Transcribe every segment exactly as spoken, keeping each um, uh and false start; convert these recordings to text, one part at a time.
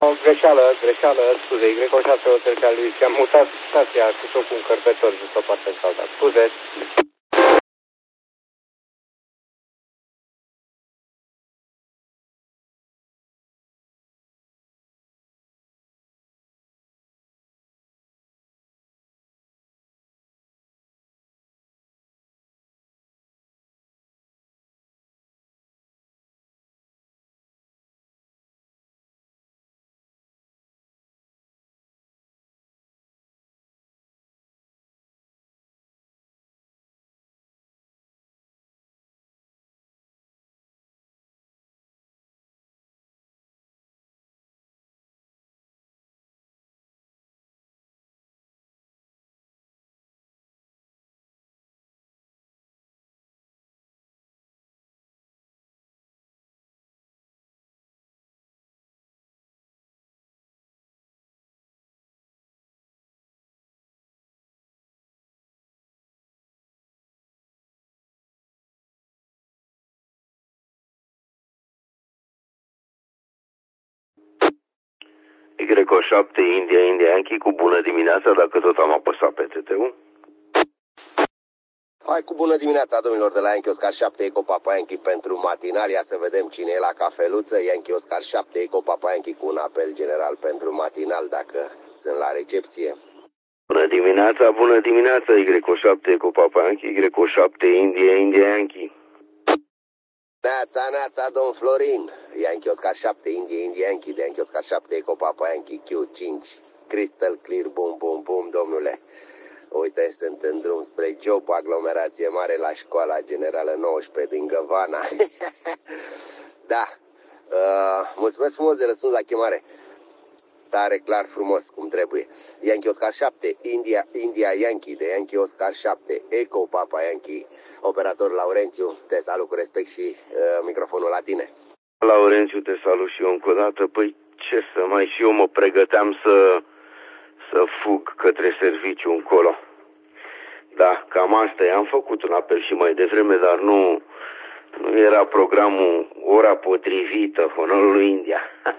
O greșeală, greșeală, scuze, Y șase Hotel Charlie, și-am mutat stația cu tot cu încărcător just o parte sau alta. Scuze. Y șapte India India Yankee, cu bună dimineața, dacă tot am apăsat pe T T-ul. Hai cu bună dimineața, domnilor de la Yankee Oscar șapte Eco Papa Yankee pentru matinal. Ia să vedem cine e la cafeluță. Yankee Oscar șapte Eco Papa Yankee cu un apel general pentru matinal, dacă sunt la recepție. Bună dimineața, bună dimineața, Y șapte Eco Papa Yankee, Y șapte India India Yankee. Neața, neața, domn Florin. Yankee Oscar șapte India India Yankee, de Yankee Oscar șapte Eco Papa Yankee Q cinci. Crystal clear, bum, bum, bum, domnule. Uite, sunt în drum spre job, aglomerație mare la școala generală nouăsprezece din Găvana. Da, uh, mulțumesc frumos de răspuns la chemare. Tare clar, frumos, cum trebuie. Yankee Oscar șapte, India, India Yankee, de Yankee Oscar șapte, Eco Papa Yankee. Operator Laurențiu, te salut cu respect și uh, microfonul la tine. Laurențiu, te salut și eu încă o dată. Păi ce să mai, și eu mă pregăteam să... să fug către serviciu încolo. Da, cam asta e. Am făcut un apel și mai devreme, dar nu, nu era programul ora potrivită, onorul lui India.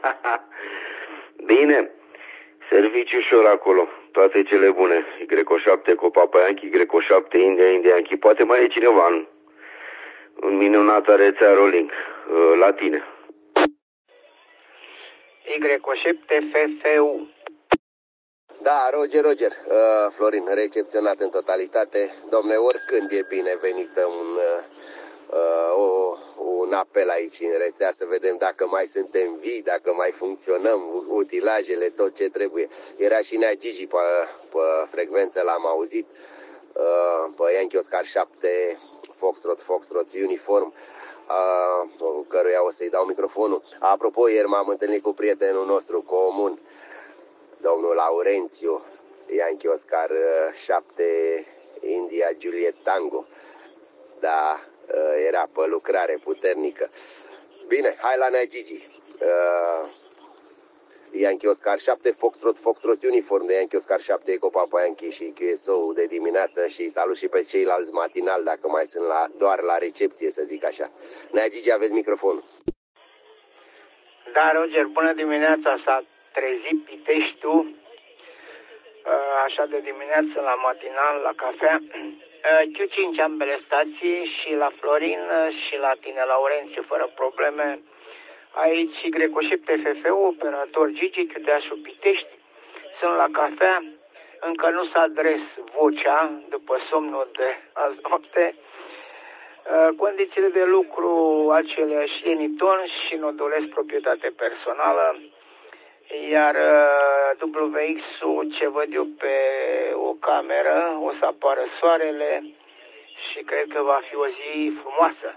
Bine, serviciu ușor acolo, toate cele bune. Y șapte cu Papa Yankee, Y șapte India, India Yankee. Poate mai e cineva în, în minunata rețea Rolling. La tine. Y șapte F F U. Da, Roger, Roger, uh, Florin, recepționat în totalitate. Domne, oricând e binevenită un, uh, o, un apel aici în rețea, să vedem dacă mai suntem vii, dacă mai funcționăm, utilajele, tot ce trebuie. Era și Nea Gigi pe, pe frecvență, l-am auzit, uh, pe Yankee Oscar șapte, Foxtrot, Foxtrot, Uniform, uh, căruia o să-i dau microfonul. Apropo, ieri m-am întâlnit cu prietenul nostru comun, domnul Laurențiu, Yankee Oscar șapte, India Juliet Tango. Da, era pe lucrare puternică. Bine, hai la Nea Gigi. Uh, Yankee Oscar șapte, Foxtrot, Foxtrot Uniform, de Yankee Oscar șapte, Eco Papa Yankee și Q S O de dimineață și salut și pe ceilalți matinal, dacă mai sunt la, doar la recepție, să zic așa. Nea Gigi, aveți microfonul. Da, Roger, bună dimineața, s-a trezit Piteștiul, așa de dimineață la matinal, la cafea. Q cinci ambele stații și la Florin și la tine, Laurențiu, fără probleme. Aici Y șapte F F U, operator Gigi, Chiudeașul Pitești. Sunt la cafea, încă nu s-a adres vocea după somnul de azi noapte. Condițiile de lucru aceleași, Leniton și nodulesc proprietate personală. Iar W X-ul, ce văd eu pe o cameră, o să apară soarele și cred că va fi o zi frumoasă.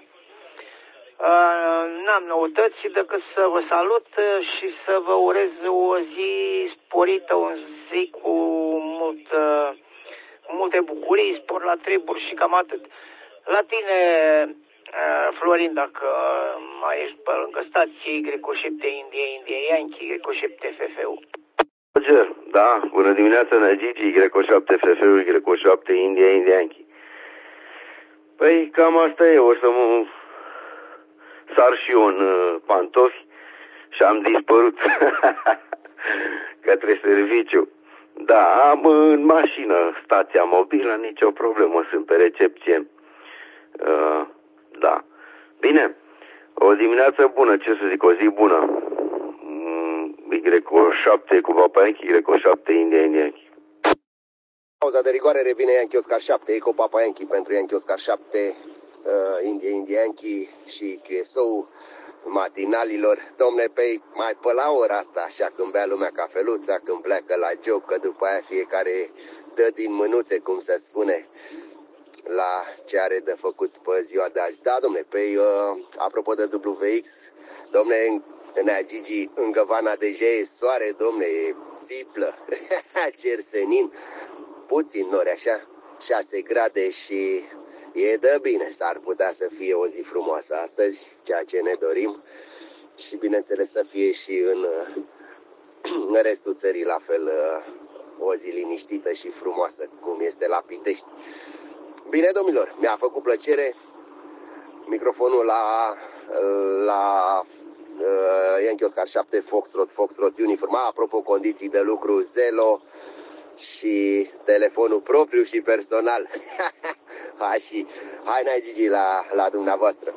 N-am noutăți decât să vă salut și să vă urez o zi sporită, o zi cu, mult, cu multe bucurii, spor la treburi și cam atât. La tine, Florin, dacă mai ești pe lângă stație, Y șapte India, India Yankee, Y șapte F F U. Roger, da, bună dimineața, Nea Gigi, Y șapte F F U, Y șapte India, India Yankee. Păi cam asta e, o să mă sar și eu în pantofi și am dispărut. către serviciu. Da, am în mașină stația mobilă, nicio problemă, sunt pe recepție. Uh, da. Bine, o dimineață bună, ce să zic, o zi bună. Y O șapte cu Papa Yankee, Y O șapte India India Yankee. Pauza de rigoare, revine Yankee Oscar șapte, Eco Papa Yankee pentru Yankee Oscar șapte, uh, India India Yankee și Q S O matinalilor. Domne, pe mai pe la ora asta, așa când bea lumea cafeluța, când pleacă la joc, că după aia fiecare dă din mânuțe, cum se spune, la ce are de făcut pe ziua de azi. Da, domne, pe uh, apropo de W X, domne, Nea Gigi, în Găvana deja e soare, domne, e țiplă, cer senin, puțin nori așa, șase grade și e de bine, s-ar putea să fie o zi frumoasă astăzi, ceea ce ne dorim și bineînțeles să fie și în, în restul țării la fel o zi liniștită și frumoasă, cum este la Pitești. Bine, domnilor, mi-a făcut plăcere microfonul la, la uh, Yankee Oscar șapte, Foxtrot, Foxtrot Uniform. Apropo, condiții de lucru, Zelo și telefonul propriu și personal. Hai și, hai n-ai Gigi la, la dumneavoastră.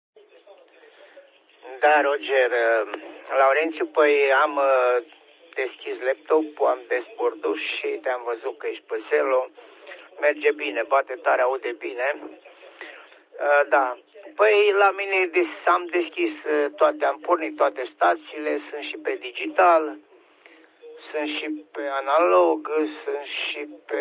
Da, Roger, Laurențiu, păi am deschis laptop-ul, am despordut și te-am văzut că ești pe Zelo. Merge bine, bate tare, aude bine. Da, păi la mine am deschis toate, am pornit toate stațiile, sunt și pe digital, sunt și pe analog, sunt și pe,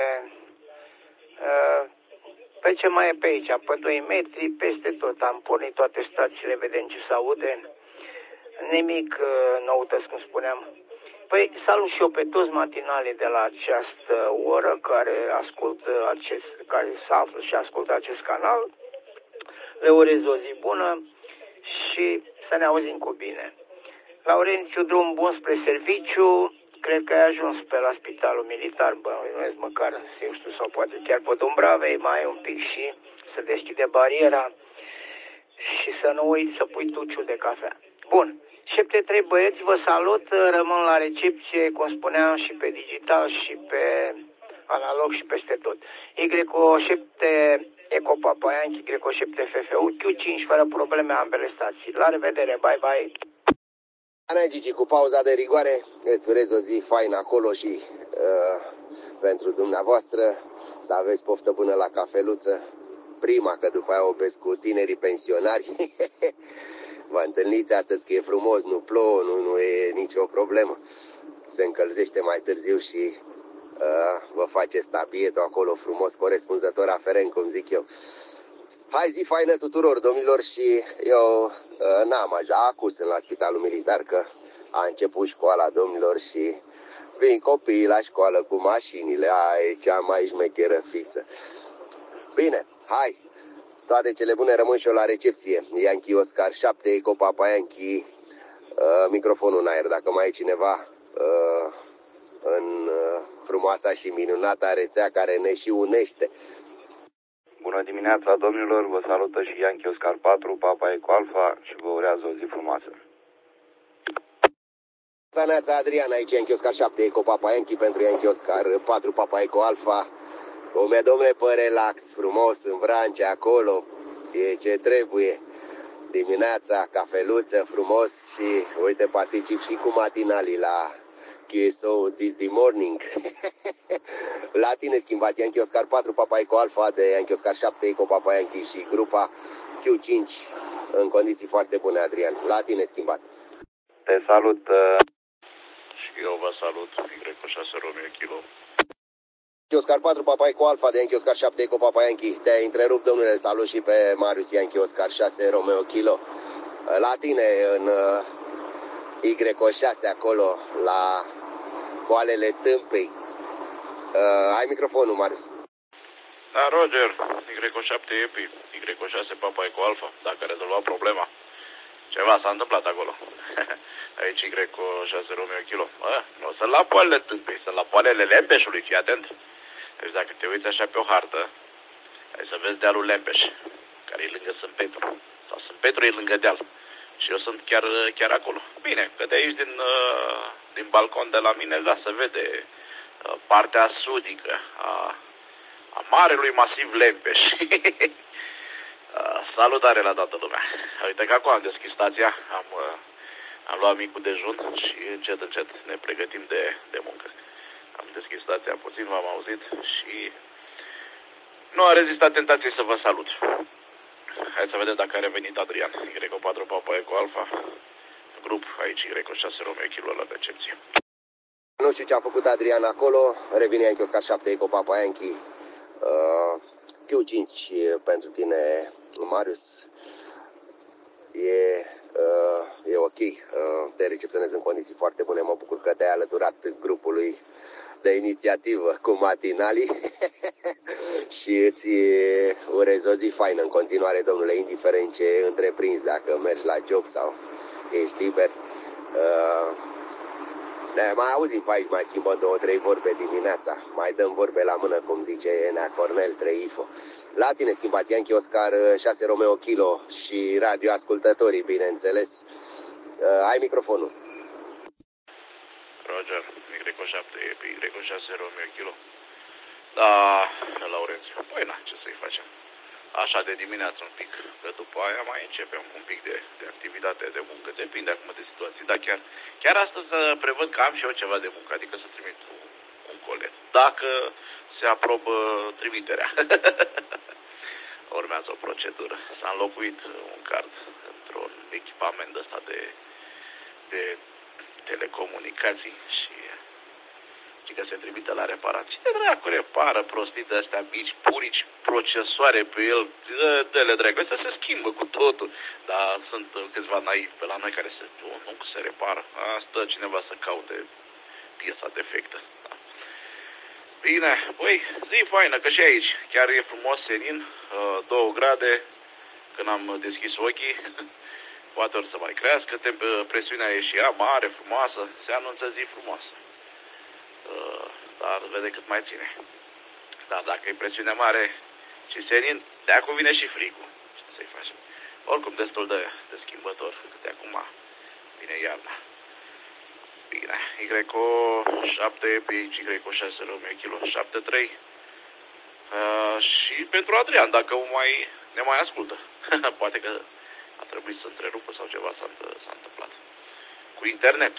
pe ce mai e pe aici, pe doi metri, peste tot, am pornit toate stațiile, vedem ce se aude, nimic noutăți, cum spuneam. Păi salut și eu pe toți matinale de la această oră care ascultă acest, care se află și ascultă acest canal. Le urez o zi bună și să ne auzim cu bine. Laurențiu, drum bun spre serviciu. Cred că ai ajuns pe la spitalul militar, bănuiesc măcar, eu știu, sau poate chiar pe Dumbravei, mai ai un pic și să deschide bariera și să nu uiți să pui tuciul de cafea. Bun. șapte trei băieți, vă salut, rămân la recepție, cum spuneam, și pe digital, și pe analog și peste tot. Y O șapte Eco Papa Yankee, Y O șapte F F U, Q cinci, fără probleme ambele stații. La revedere, bye bye! Ana Gigi, cu pauza de rigoare, îți urez o zi faină acolo și uh, pentru dumneavoastră să aveți poftă bună la cafeluță, prima, că după aia o beți cu tinerii pensionari. Vă întâlniți atât că e frumos, nu plouă, nu, nu e nicio problemă. Se încălzește mai târziu și uh, vă faceți tabietul acolo frumos, corespunzător aferent, cum zic eu. Hai, zi faină tuturor, domnilor, și eu uh, n-am așa, acum sunt la spitalul militar, că a început școala, domnilor, și vin copiii la școală cu mașinile, aia e cea mai șmecheră fiță. Bine, hai! Toate cele bune, rămân și eu la recepție. Yankee Oscar șapte, Eco Papa Yankee, uh, microfonul în aer, dacă mai e cineva uh, în uh, frumoasa și minunata rețea care ne și unește. Bună dimineața, domnilor, vă salută și Yankee Oscar patru, Papa Eco Alpha și vă urează o zi frumoasă. Saneața, Adrian, aici Yankee Oscar șapte, Eco Papa Yankee pentru Yankee Oscar patru, Papa Eco Alpha. Cum e, domnule, pe relax, frumos, în Vrancea, acolo, e ce trebuie. Dimineața, cafeluță, frumos și, uite, particip și cu matinalii la Q S O This The Morning. La tine schimbat Yankee Oscar patru, Papa Eco Alpha de Yankee Oscar șapte, Eco Papa Yankee și grupa Q cinci în condiții foarte bune, Adrian. La tine schimbat. Te salut uh, și eu vă salut, Y O șase Romeo Kilo. Yankee Oscar patru, Papa Eco Alpha de Yankee Oscar șapte, Eco Papa Yankee. Te-ai întrerupt, domnule, salut și pe Marius Yankee Oscar șase, Romeo Kilo. La tine în uh, Y O șase acolo, la poalele tâmpei. Uh, ai microfonul, Marius. Da, Roger, Y O șapte Epi, Y O șase Papa Eco Alpha, dacă a rezolvat problema. Ceva s-a întâmplat acolo. Aici Y O șase Romeo Kilo. Bă, nu sunt la poalele tâmpei, sunt la poalele Lempeșului, fii atent. Deci dacă te uiți așa pe o hartă, ai să vezi dealul Lempeș, care e lângă Sânt Petru. Sau Sânt Petru e lângă deal. Și eu sunt chiar, chiar acolo. Bine, că de aici din uh, din balcon de la mine, da, se vede uh, partea sudică a, a marelui masiv Lempeș. uh, salutare la toată lumea. Uite că acum am deschis stația, am, uh, am luat micul dejun și încet, încet ne pregătim de, de muncă. Am deschis stația puțin, v-am auzit și nu a rezistat tentației să vă salut. Hai să vedem dacă a revenit Adrian. Y patru Papa Eco Alfa. Grup aici Y șase Romeo Kilo la recepție. Nu știu ce a făcut Adrian acolo. Revine Yankee Oscar șapte Eco Papa Yankee. Uh, Q cinci pentru tine, Marius. E, uh, e ok. Uh, te recepționez în condiții foarte bune. Mă bucur că te-ai alăturat grupului de inițiativă cu matinalii. Și îți urez o zi faină în continuare, domnule, indiferent ce întreprinzi, dacă mergi la job sau ești liber. Uh, ne mai auzim pe aici, mai schimbăm două, trei vorbe dimineața. Mai dăm vorbe la mână, cum zice Nea Cornel, trei info. La tine, schimbat Yankee Oscar șase Romeo Kilo și radioascultătorii, bineînțeles. Uh, ai microfonul. Roger, Y șapte Y șase Romeo Kilo. Da, Laurențiu. Păi na, ce să-i facem? Așa de dimineață un pic, că după aia mai începem un pic de, de activitate, de muncă, depinde acum de situații. Dar chiar, chiar astăzi prevăd că am și eu ceva de muncă, adică să trimit un, un colet. Dacă se aprobă trimiterea. Urmează o procedură. S-a înlocuit un card într-un echipament ăsta de, de telecomunicații și că se trimite la reparat. Cine dracu repară prostii de astea mici, purici, procesoare pe el, dă-le dracu, astea se schimbă cu totul. Dar sunt câțiva naivi pe la noi care se, nu, nu se repară. Asta cineva să caute piesa defectă. Da. Bine, băi, zi faină, că și aici chiar e frumos, senin, două grade, când am deschis ochii, poate ori să mai crească, presiunea e și ea mare, frumoasă, se anunță zi frumoasă. Uh, dar vede cât mai ține. Dar dacă e presiune mare și senin, de-acu vine și frigul. Ce să-i facem? Oricum destul de, de schimbător, cât de acum vine iarna. Bine, Y șapte Y șase Romeo Kilo șapte trei. Uh, și pentru Adrian, dacă mai, ne mai ascultă. Poate că a trebuit să întrerupă sau ceva s-a, s-a întâmplat. Cu internetul.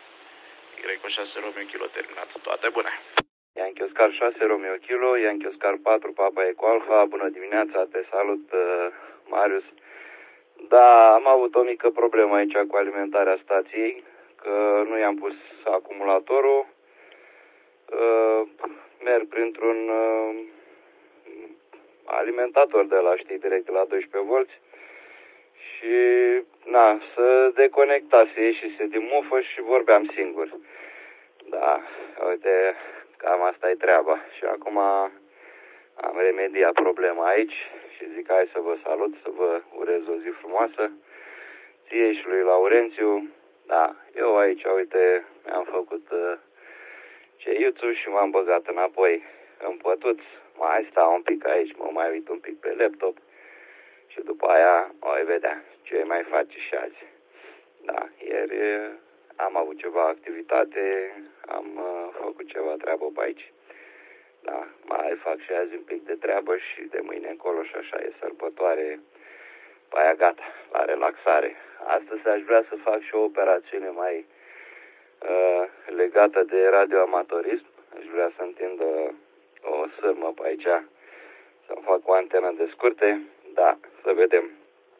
Y șase Romeo Kilo terminat. Toate bune. Yankee Oscar șase Romeo Kilo, Yankee Oscar patru Papa Eco Alfa. Bună dimineața, te salut, uh, Marius. Da, am avut o mică problemă aici cu alimentarea stației, că nu i-am pus acumulatorul. Uh, merg printr-un uh, alimentator de la, știi, direct la doisprezece volți. Și, na, să deconectase, ieșise din mufă și vorbeam singur. Da, uite, cam asta e treaba. Și acum am remediat problema aici și zic hai să vă salut, să vă urez o zi frumoasă. Ție și lui Laurențiu. Da, eu aici, uite, mi-am făcut uh, ceiuțul și m-am băgat înapoi în pătuț. Mai stau un pic aici, mă mai uit un pic pe laptop. Și după aia o voi vedea ce mai face și azi. Da, ieri am avut ceva activitate, am uh, făcut ceva treabă pe aici. Da, mai fac și azi un pic de treabă și de mâine încolo și așa e sărbătoare. Pe aia gata, la relaxare. Astăzi aș vrea să fac și o operațiune mai uh, legată de radioamatorism. Aș vrea să întind uh, o sârmă pe aici, să-mi fac o antenă de scurte. Da, să vedem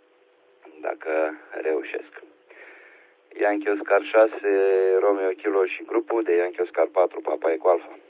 dacă reușesc. Yankee Oscar șase Romeo Kilo și grupul de Yankee Oscar patru Papa Eco Alfa.